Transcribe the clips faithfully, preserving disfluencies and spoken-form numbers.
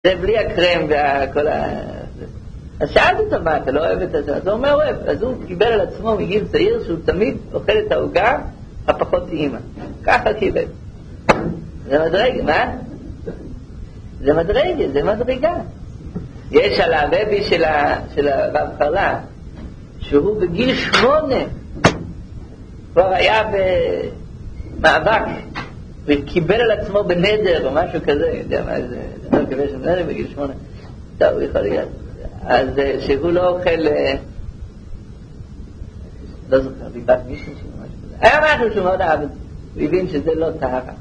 זה בלי הקרם וכל ה... אז שאלתי אותו מה, אתה לא אוהב את זה? אז הוא אומר אוהב. אז הוא קיבל על עצמו מגיל צעיר שהוא תמיד אוכל את ההוגה הפחות טעימה. ככה קיבל. זה מדרגה, מה? זה מדרגה, זה מדרגה. יש על הרבי של, ה... של הרב חרל"פ, שהוא בגיל שמונה כבר היה במאבק וקיבל על עצמו בנדר או משהו כזה, יודע מה זה, אני לא מקווה שם נדר בגיל שמונה, טוב, הוא יכול להיות. אז שהוא לא אוכל, לא זוכר, ביבת מישהו שהוא משהו כזה. היה משהו שהוא מאוד אהב, הוא הבין שזה לא טהרה.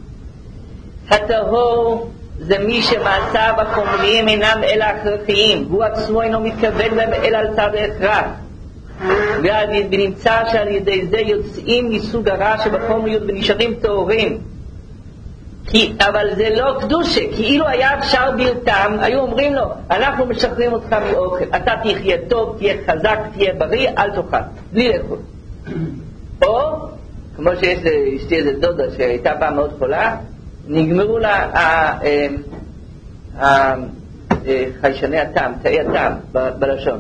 הטהור זה מי שמעשיו החומריים אינם אלא הכרחיים, הוא עצמו אינו מתכוון להם אלא על צד ההכרח. ונמצא שעל ידי זה יוצאים מסוג הרע שבחומריות ונשארים טהורים. כי, אבל זה לא קדושה, כאילו היה אפשר בלתם, היו אומרים לו, אנחנו משחררים אותך מאוכל, אתה תחיה טוב, תהיה חזק, תהיה בריא, אל תאכל, בלי לאכול. או, כמו שיש לאשתי איזה דודה שהייתה פעם מאוד חולה, נגמרו לה חיישני הטעם, תאי הטעם בלשון.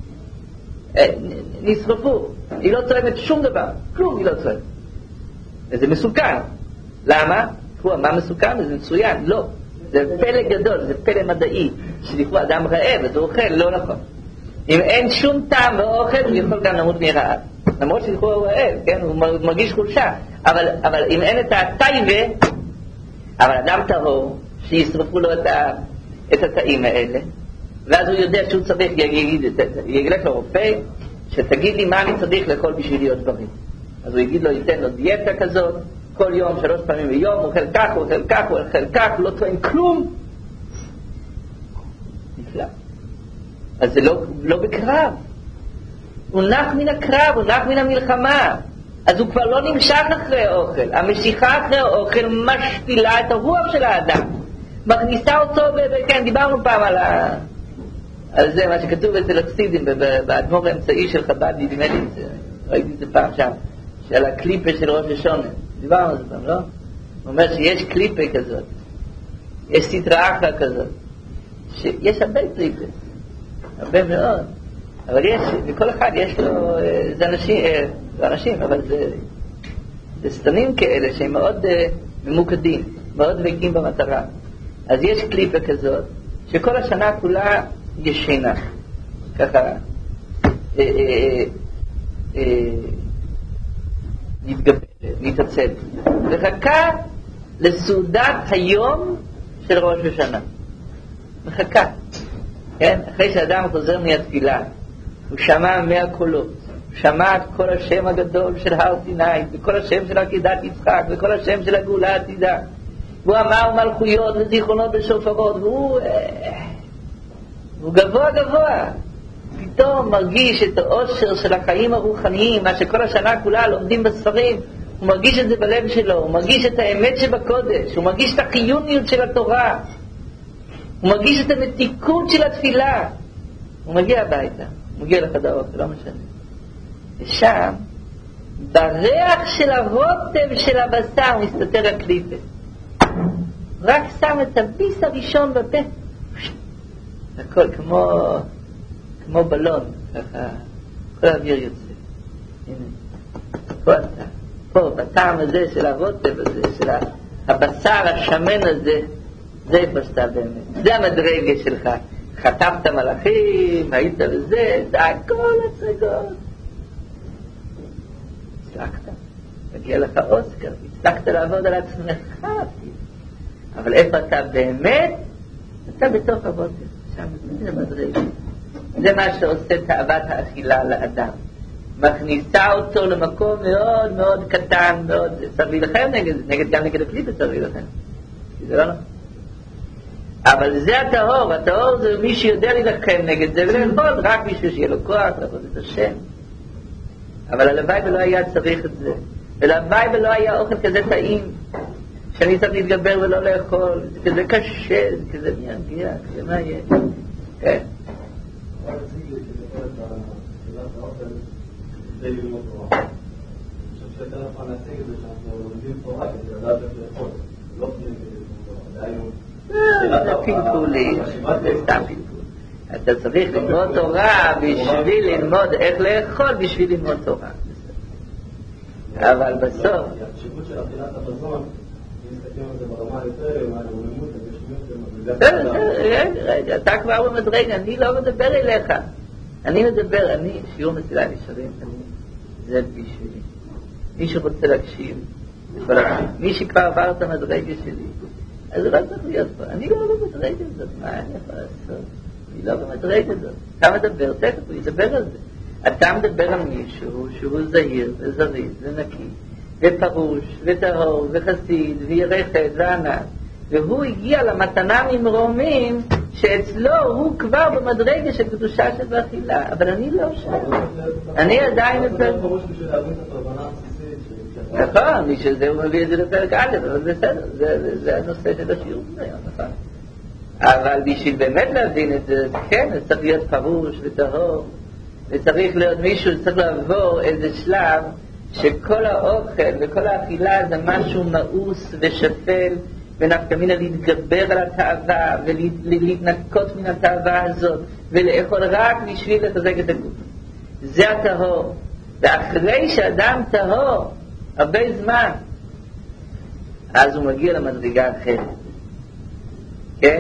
נשרפו, היא לא צורמת שום דבר, כלום היא לא צורמת. וזה מסוכן. למה? מה מסוכן? זה מצוין, לא. זה פלא גדול, זה פלא מדעי, שלכאורה אדם רעב, אז הוא אוכל, לא נכון. אם אין שום טעם באוכל, הוא יכול גם למות מרעב. למרות שלכאורה הוא רעב, כן? הוא מרגיש חולשה. אבל, אבל אם אין את הטייבה, אבל אדם טהור, שישרפו לו את, ה, את התאים האלה, ואז הוא יודע שהוא צריך, יגיד, יגלק לרופא, שתגיד לי מה אני צריך לאכול בשביל להיות בריא. אז הוא יגיד לו, ייתן לו דיאטה כזאת, כל יום, שלוש פעמים ביום, הוא אוכל כך, הוא אוכל כך, הוא אוכל כך, הוא לא טוען כלום. נפלא. אז זה לא, לא בקרב. הוא נח מן הקרב, הוא נח מן המלחמה. אז הוא כבר לא נמשך אחרי האוכל. המשיכה אחרי האוכל משפילה את הרוח של האדם. מכניסה אותו, כן, דיברנו פעם על ה... על זה, מה שכתוב אצל החסידים, באדמו"ר האמצעי של חב"ד, נדמה לי, ראיתי את זה פעם שם, של הקליפה של ראש השונה. דיברנו על זה פעם, לא? הוא אומר שיש קליפה כזאת, יש סטרה אחלה כזאת, שיש הרבה קליפה, הרבה מאוד, אבל יש, וכל אחד יש לו, זה אנשים, זה אנשים, אבל זה, זה סתנים כאלה שהם מאוד ממוקדים, מאוד דבקים במטרה. אז יש קליפה כזאת, שכל השנה כולה ישנה, ככה, נתגברת, נתעצב, וחכה לסעודת היום של ראש השנה. מחכה, כן? אחרי שאדם חוזר מהתפילה, הוא שמע מאה קולות, הוא שמע את כל השם הגדול של הר סיני, וכל השם של עקדת יצחק, וכל השם של הגאולה העתידה. והוא אמר מלכויות וזיכרונות ושופרות, והוא הוא גבוה גבוה. פתאום מרגיש את האושר של החיים הרוחניים, מה שכל השנה כולה לומדים בספרים, הוא מרגיש את זה בלב שלו, הוא מרגיש את האמת שבקודש, הוא מרגיש את החיוניות של התורה, הוא מרגיש את המתיקות של התפילה. הוא מגיע הביתה, הוא מגיע לחדר האוכל, לא משנה. ושם, בריח של הרוטב של הבשר מסתתר הקליפה. רק שם את הביס הראשון בפה, הכל כמו כמו בלון, ככה כל האוויר יוצא. הנה, פה אתה, פה בטעם הזה של הרוטב הזה, של הבשר השמן הזה, זה פשטה באמת, זה המדרגה שלך. חטפת מלאכים, היית וזה, זה הכל הצגות. הצלחת, מגיע לך אוסקר, הצלחת לעבוד על עצמך, אבל איפה אתה באמת? אתה בתוך הרוטב, שם זה מדרגה. זה מה שעושה תאוות האכילה לאדם. מכניסה אותו למקום מאוד מאוד קטן, מאוד, צריך להילחם נגד, נגד, גם נגד הקליפה צריך להילחם. זה לא נכון. אבל זה הטהור, הטהור זה מי שיודע להילחם נגד זה, ולאכול רק בשביל שיהיה לו כוח, לעבוד את השם. אבל הלוואי ולא היה צריך את זה. ולוואי ולא היה אוכל כזה טעים, שאני צריך להתגבר ולא לאכול, זה כזה קשה, זה כזה מייגע, זה מה יהיה. כן. אני רציתי לקבל את השאלת האוכל כדי ללמוד תורה. אני חושב שיותר נכון להציג את זה שאנחנו לומדים תורה כדי לדעת איך לאכול. לא פנים כדי ללמוד תורה. דהיינו, זה פלפולים, זה סתם פלפול. אתה צריך ללמוד תורה בשביל ללמוד איך לאכול, בשביל ללמוד תורה. אבל בסוף... החשיבות של אכילת המזון, אם מסתכלים על זה ברמה יותר, מה הרוממות, הגשמיות, רגע, רגע, אתה כבר במדרגה, אני לא מדבר אליך. אני מדבר, אני, שיעור מסילה נשארים, זה בשבילי. מי שרוצה להקשיב, מי שכבר עבר את המדרגה שלי, אז זה לא צריך להיות פה. אני לא במדרגה הזאת, מה אני יכול לעשות? אני לא במדרגה הזאת. אתה מדבר, תכף הוא ידבר על זה. אתה מדבר על מישהו שהוא זהיר וזריז ונקי ופרוש וטהור וחסיד וירחת וענק, והוא הגיע למתנה ממרומים שאצלו הוא כבר במדרגה של קדושה של אכילה, אבל אני לא שם. אני עדיין בפרק... נכון, מי שזה הוא מביא את זה לפרק א', אבל בסדר, זה הנושא של השיעור הזה, נכון. אבל בשביל באמת להבין את זה, כן, זה צריך להיות פרוש וטהור, וצריך להיות מישהו, צריך לעבור איזה שלב שכל האוכל וכל האכילה זה משהו מאוס ושפל, ונפקא מינה להתגבר על התאווה ולהתנקות מן התאווה הזאת ולאכול רק בשביל לחזק את הגוף. זה הטהור. ואחרי שאדם טהור הרבה זמן, אז הוא מגיע למדרגה אחרת. כן?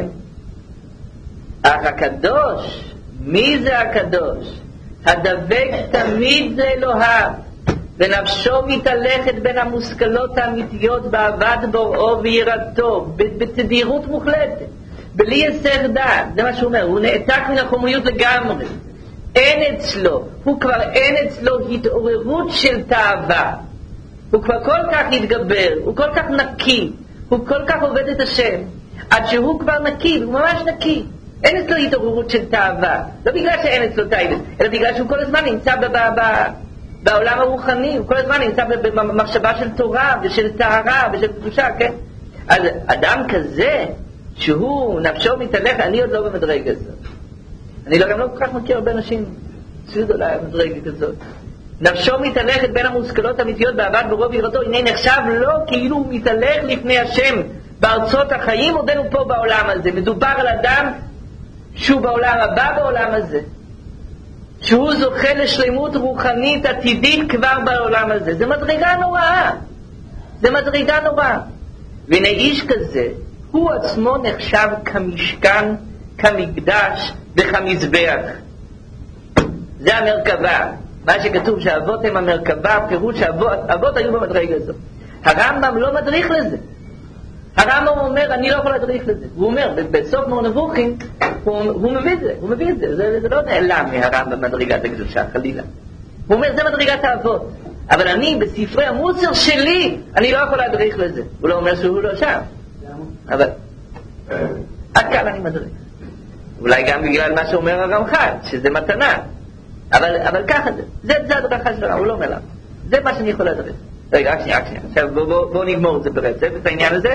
אך הקדוש, מי זה הקדוש? הדבק תמיד זה אלוהיו, ונפשו מתהלכת בין המושכלות האמיתיות בעבד בוראו ויראתו, בתדירות מוחלטת, בלי הסר דעת. זה מה שהוא אומר, הוא נעתק מן החומריות לגמרי. אין אצלו, הוא כבר אין אצלו התעוררות של תאווה. הוא כבר כל כך התגבר, הוא כל כך נקי, הוא כל כך עובד את השם, עד שהוא כבר נקי, הוא ממש נקי. אין אצלו התעוררות של תאווה, לא בגלל שאין אצלו תאווה, אלא בגלל שהוא כל הזמן נמצא ב- ב- בעולם הרוחני, הוא כל הזמן נמצא במחשבה של תורה ושל טהרה ושל קדושה, כן? אז אדם כזה, שהוא נפשו מתהלך, אני עוד לא במדרגה הזאת. אני לא, גם לא כל כך מכיר הרבה אנשים, סביב אולי במדרגה כזאת. נפשו מתהלכת בין המושכלות האמיתיות בעבד בוראו ויראתו, הנה נחשב לו כאילו הוא מתהלך לפני השם בארצות החיים, עודנו פה בעולם הזה. מדובר על אדם שהוא בעולם הבא בעולם הזה, שהוא זוכה לשלמות רוחנית עתידית כבר בעולם הזה. זה מדרגה נוראה, זה מדרגה נוראה. והנה איש כזה הוא עצמו נחשב כמשכן, כמקדש וכמזבח. זה המרכבה, מה שכתוב שהאבות הם המרכבה, פירוש שהאבות היו במדרגה הזאת. הרמב"ם לא מדריך לזה. הרמב"ם אומר, אני לא יכול להדריך לזה. הוא אומר, בסוף מור נבוכים, הוא, הוא מביא את זה, הוא מביא את זה. זה, זה לא נעלם מהרמב"ם מדרגת הקדושה, חלילה. הוא אומר, זה מדרגת האבות. אבל אני, בספרי המוסר שלי, אני לא יכול להדריך לזה. הוא לא אומר שהוא לא שם. אבל, עד כאן אני מדריך. אולי גם בגלל מה שאומר הרמח"ל, שזה מתנה. אבל, אבל ככה זה. זה, זה הדרכה של הרמב"ם, הוא לא אומר לה. זה מה שאני יכול להדריך. רגע, רק שנייה, רק שנייה. עכשיו בואו בוא, בוא נגמור את זה ברצף, את העניין הזה.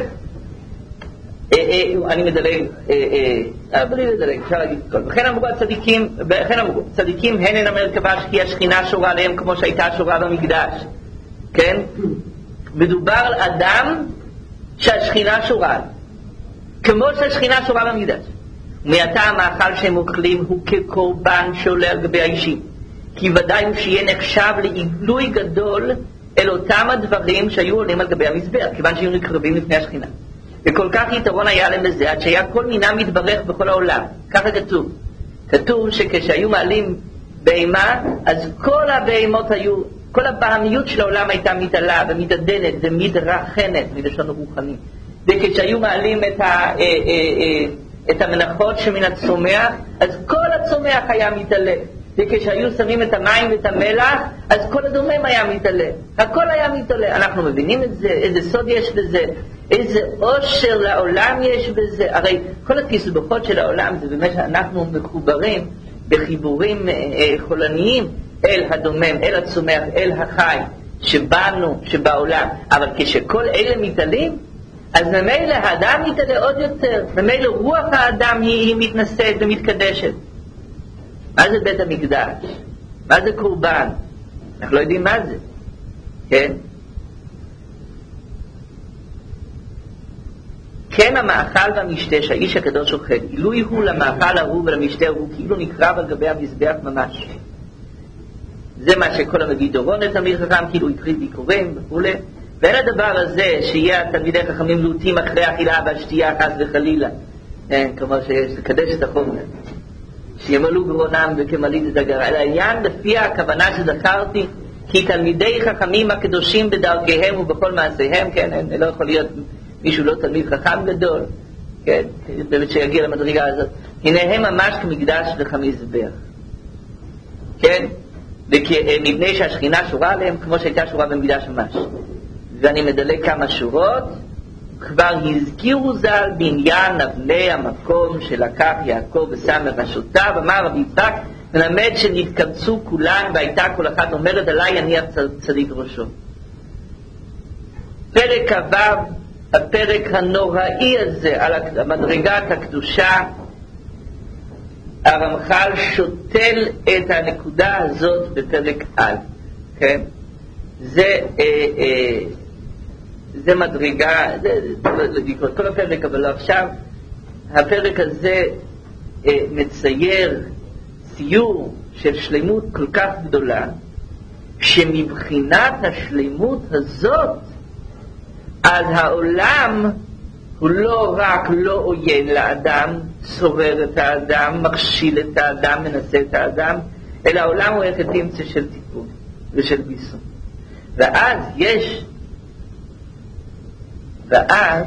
אה, אה, אני מדלג, אה, אה, בלי לדלג, אפשר להגיד את כל. וכן אמרו הצדיקים, וכן אמרו, צדיקים הן הן המרכבה כי השכינה שורה עליהם כמו שהייתה שורה במקדש. כן? מדובר על אדם שהשכינה שורה, כמו שהשכינה שורה במקדש. ומעתה המאכל שהם אוכלים הוא כקורבן שעולה על גבי האישים. כי ודאי הוא שיהיה נחשב לעילוי גדול אל אותם הדברים שהיו עולים על גבי המזבח, כיוון שהיו נקרבים לפני השכינה. וכל כך יתרון היה להם לזה, עד שהיה כל מינה מתברך בכל העולם. ככה כתוב. כתוב שכשהיו מעלים בהמה, אז כל הבהמות היו, כל הבהמיות של העולם הייתה מתעלה ומתעדנת ומתרחנת, מלשון רוחני. וכשהיו מעלים את, ה, אה, אה, אה, את המנחות שמן הצומח, אז כל הצומח היה מתעלה. וכשהיו שמים את המים ואת המלח, אז כל הדומם היה מתעלה. הכל היה מתעלה. אנחנו מבינים את זה, איזה סוד יש בזה, איזה עושר לעולם יש בזה. הרי כל התסבוכות של העולם זה באמת שאנחנו מחוברים בחיבורים אה, חולניים אל הדומם, אל הצומח, אל החי, שבאנו, שבעולם. אבל כשכל אלה מתעלים, אז ממילא האדם מתעלה עוד יותר. ממילא רוח האדם היא, היא מתנשאת ומתקדשת. מה זה בית המקדש? מה זה קורבן? אנחנו לא יודעים מה זה, כן? כן המאכל והמשתה שהאיש הקדוש אוכל, אילוי הוא למאכל ההוא ולמשתה הוא כאילו נקרב על גבי המזבח ממש. זה מה שכל המביא דורון לתלמיד חכם, כאילו הקריב ביקורים וכו'. ואין הדבר הזה שיהיה תלמידי חכמים לוטים אחרי אכילה והשתייה חס וחלילה, כלומר שיש לקדש את החומר, שימלאו גרונם וכמלאים את הגרה, אלא העניין לפי הכוונה שזכרתי, כי תלמידי חכמים הקדושים בדרכיהם ובכל מעשיהם, כן, לא יכול להיות מישהו לא תלמיד חכם גדול, כן, באמת שיגיע למדרגה הזאת, הנה הם ממש כמקדש וכמזבח, כן, מפני שהשכינה שורה עליהם כמו שהייתה שורה במקדש ממש. ואני מדלג כמה שורות, כבר הזכירו ז"ל בעניין אבני המקום שלקח יעקב ושם בראשותיו, אמר רבי יצחק, מלמד שנתקבצו כולן והייתה כל אחת אומרת עליי יניח צדיק ראשו. פרק הו"ב, הפרק הנוראי הזה על מדרגת הקדושה, הרמח"ל שותל את הנקודה הזאת בפרק א', כן? זה אה, אה, זה מדרגה, זה, זה לקרוא כל הפרק, אבל עכשיו הפרק הזה אה, מצייר ציור של שלמות כל כך גדולה, שמבחינת השלמות הזאת אז העולם הוא לא רק לא עוין לאדם, צורר את האדם, מכשיל את האדם, מנסה את האדם, אלא העולם הוא איך תמצא של טיפול ושל ביסום. ואז יש ואז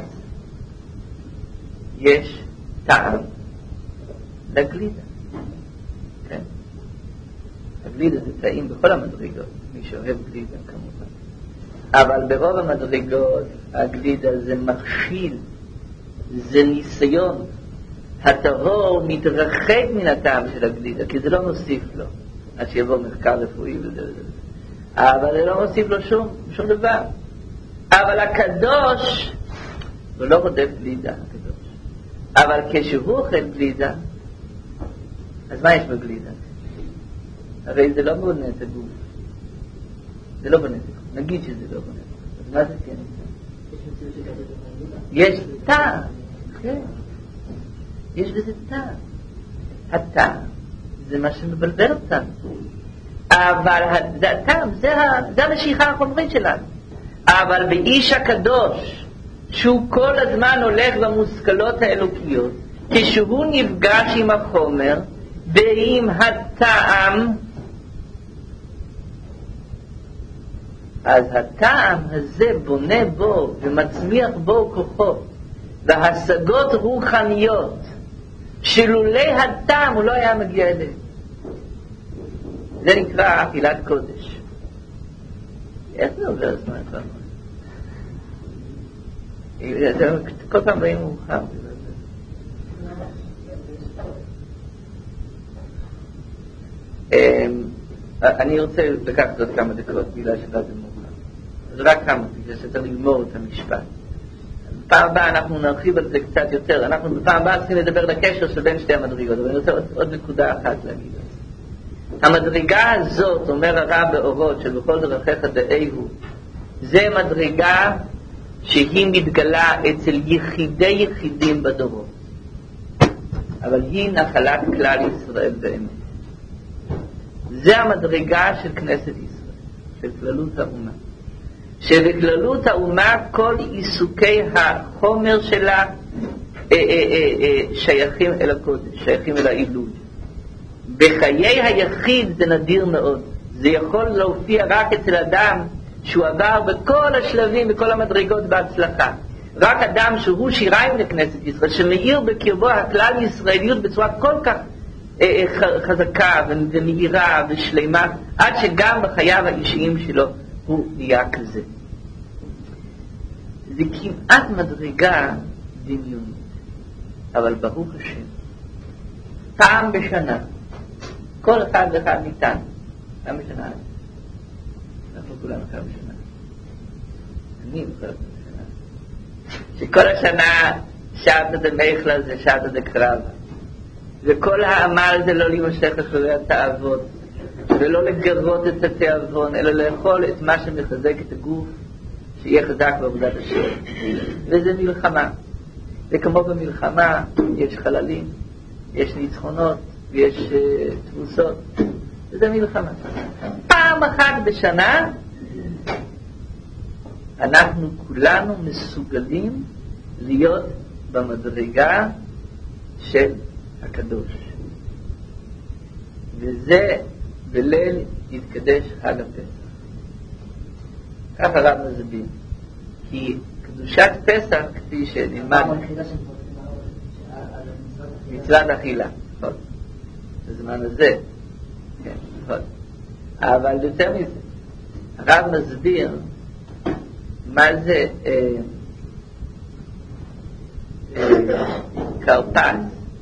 יש טעם לגלידה, כן? הגלידה זה טעים בכל המדרגות, מי שאוהב גלידה כמובן, אבל ברוב המדרגות הגלידה זה מכשיל, זה ניסיון. הטהור מתרחק מן הטעם של הגלידה, כי זה לא מוסיף לו, עד שיבוא מחקר רפואי וזה וזה. אבל זה לא מוסיף לו שום, שום דבר. אבל הקדוש, הוא לא רודף גלידה, הקדוש. אבל כשהוא אוכל גלידה, אז מה יש בגלידה? הרי זה לא בונה את הגוף. זה לא בונה את הגוף. נגיד שזה לא בונה את הגוף. אז מה זה כן? יש טעם, כן. יש בזה טעם. הטעם זה מה שמבלבל אותנו. אבל הטעם זה, זה המשיכה החומרית שלנו. אבל באיש הקדוש, שהוא כל הזמן הולך במושכלות האלוקיות, כשהוא נפגש עם החומר ועם הטעם, אז הטעם הזה בונה בו ומצמיח בו כוחות והשגות רוחניות שלולי הטעם הוא לא היה מגיע אליהם. זה נקרא אכילת קודש. איך זה עובר הזמן כבר? כל פעם באים מאוחר. אני רוצה לקחת עוד כמה דקות בגלל שזה מאוחר. אז רק כמה, בגלל שצריך לגמור את המשפט. בפעם הבאה אנחנו נרחיב על זה קצת יותר. אנחנו בפעם הבאה צריכים לדבר על הקשר שבין שתי המדרגות, אבל אני רוצה עוד, עוד נקודה אחת להגיד. המדרגה הזאת, אומר הרב באורות, של בכל דרכיך דאהו, זה מדרגה שהיא מתגלה אצל יחידי יחידים בדורות. אבל היא נחלת כלל ישראל באמת. זה המדרגה של כנסת ישראל, של כללות האומה. שבכללות האומה כל עיסוקי החומר שלה אה, אה, אה, אה, שייכים אל הקודש, שייכים אל העילוי. בחיי היחיד זה נדיר מאוד. זה יכול להופיע רק אצל אדם שהוא עבר בכל השלבים, בכל המדרגות בהצלחה. רק אדם שהוא שיריים לכנסת ישראל, שמאיר בקרבו הכלל ישראליות בצורה כל כך אה, חזקה ומהירה ושלמה, עד שגם בחייו האישיים שלו הוא נהיה כזה. זה כמעט מדרגה דמיונית, אבל ברוך השם, פעם בשנה, כל אחד ואחד ניתן, פעם בשנה, אנחנו כולנו פעם בשנה, אני בכל בשנה, שכל השנה שעת את המחלה זה שעת את הקרב, וכל העמל זה לא להימשך אחרי התאוות, ולא לגרות את התיאבון, אלא לאכול את מה שמחזק את הגוף, שיהיה חזק בעבודת השם. וזה מלחמה. זה כמו במלחמה, יש חללים, יש ניצחונות, יש uh, תבוסות. זה מלחמה. פעם אחת בשנה אנחנו כולנו מסוגלים להיות במדרגה של הקדוש. וזה בליל יתקדש חג הפסח. ככה רב מסביר. כי קדושת פסח, כפי שנלמד, מצוות אכילה, נכון. בזמן הזה. כן, נכון. אבל יותר מזה, הרב מסביר מה זה אה, אה, קרפס.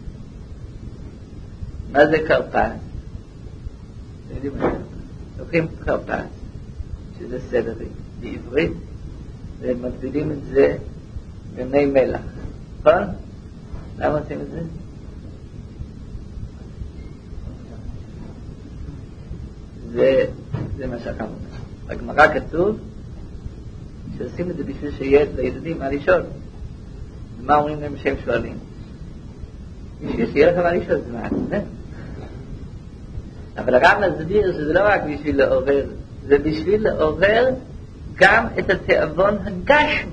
מה זה קרפס? לוקחים קרפס, שזה סלרי, בעברית, ומגדילים את זה במי מלח. נכון? למה עושים את זה? זה, זה מה שהחם אומר. בגמרא כתוב שעושים את זה בשביל שיהיה לילדים מה לשאול. ומה אומרים להם שהם שואלים? בשביל שיהיה לך מה לשאול, זה מה? אבל הרב מסביר שזה לא רק בשביל לעורר, זה בשביל לעורר גם את התיאבון הגשמי.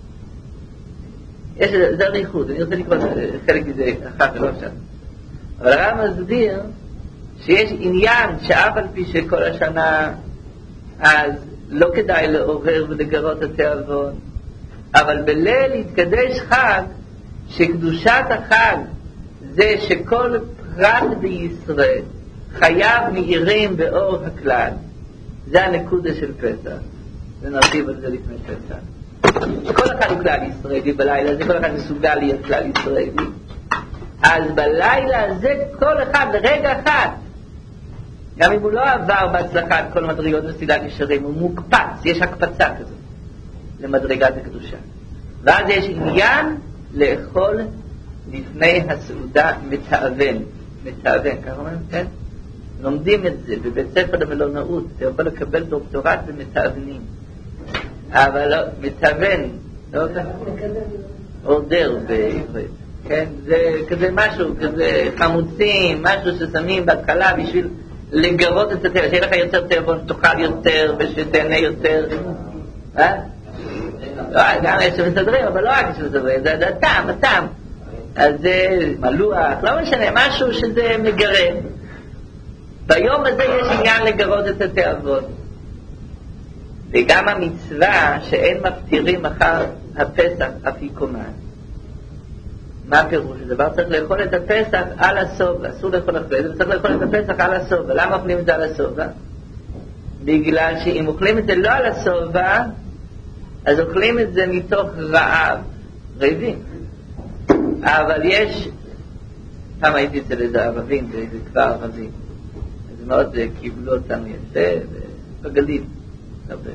יש, זה הריחוד, אני רוצה לקרוא חלק מזה אחת ולא עכשיו. אבל הרב מסביר שיש עניין שאף על פי שכל השנה אז לא כדאי לעורר ולגרות את התיאבון, אבל בליל יתקדש חג, שקדושת החג זה שכל פרט בישראל חייב מאירים באור הכלל. זה הנקודה של פסח. ונרחיב על זה לפני פסח. שכל אחד הוא כלל ישראלי בלילה הזה, כל אחד מסוגל להיות כלל ישראלי. אז בלילה הזה כל אחד לרגע אחד, גם אם הוא לא עבר בהצלחה את כל מדרגות מסילת ישרים, הוא מוקפץ, יש הקפצה כזאת למדרגת הקדושה. ואז יש עניין לאכול לפני הסעודה מתאבן. מתאבן, ככה אומרים? כן? לומדים את זה בבית ספר למלונאות, אתה יכול לקבל דוקטורט במתאבנים. אבל לא, מתאבן, לא ככה? אורדר בעברית. כן? זה כזה משהו, כזה חמוצים, משהו ששמים בהתחלה בשביל לגרות את התאבון, שיהיה לך יותר תאבון, שתאכל יותר ושתהנה יותר. אה? לא, גם יש שמסדרים, אבל לא רק שמסדרים, זה הטעם, הטעם. אז זה מלוח, לא משנה, משהו שזה מגרם. ביום הזה יש עניין לגרות את התאבון. וגם המצווה שאין מפטירים אחר הפסח אפיקומן. מה הפירוש? הדבר צריך לאכול את הפסח על הסובה, אסור לאכול אחרי זה, צריך לאכול את הפסח על הסובה. למה אוכלים את זה על הסובה? בגלל שאם אוכלים את זה לא על הסובה, אז אוכלים את זה מתוך רעב, רעבים. אבל יש, פעם הייתי אצל איזה ערבים, באיזה כפר ערבים, אז מאוד קיבלו אותנו יפה, בגליל, הרבה.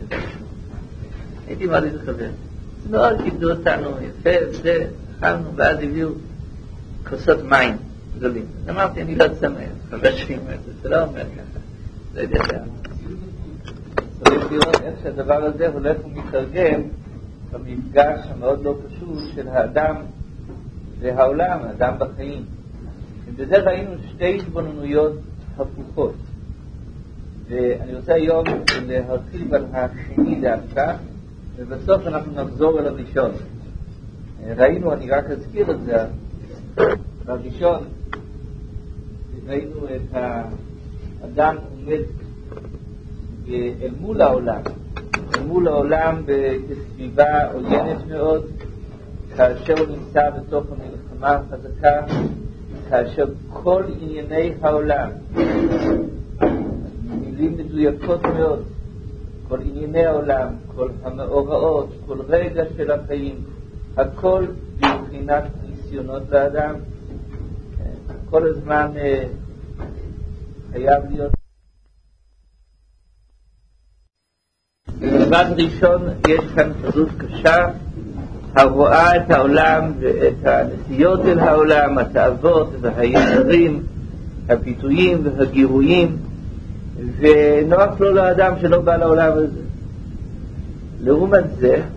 הייתי מאוד איזה חבר. אז מאוד קיבלו אותנו יפה, וזה, אכלנו, ואז הביאו כוסות מים גדולים. אז אמרתי, אני לא שמח, חבר שלי אומר, זה לא אומר ככה, לא יודע זה. צריך לראות איך שהדבר הזה הולך ומתרגם במפגש המאוד לא פשוט של האדם והעולם, האדם בחיים. ובזה ראינו שתי התבוננויות הפוכות. ואני רוצה היום להרחיב על השני דווקא, ובסוף אנחנו נחזור אל הראשון. ראינו, אני רק אזכיר את זה, בראשון ראינו את האדם עומד אל מול העולם, אל מול העולם בסביבה עוינת מאוד, כאשר הוא נמצא בתוך המלחמה החזקה, כאשר כל ענייני העולם, מילים מדויקות מאוד, כל ענייני העולם, כל המאורעות, כל רגע של החיים, הכל בבחינת ניסיונות לאדם, כל הזמן חייב להיות. במבט ראשון יש כאן כזאת קשה הרואה את העולם ואת הנסיעות אל העולם, התאוות והיצרים, הפיתויים והגירויים, ונוח לו לאדם שלא בא לעולם הזה. לעומת זה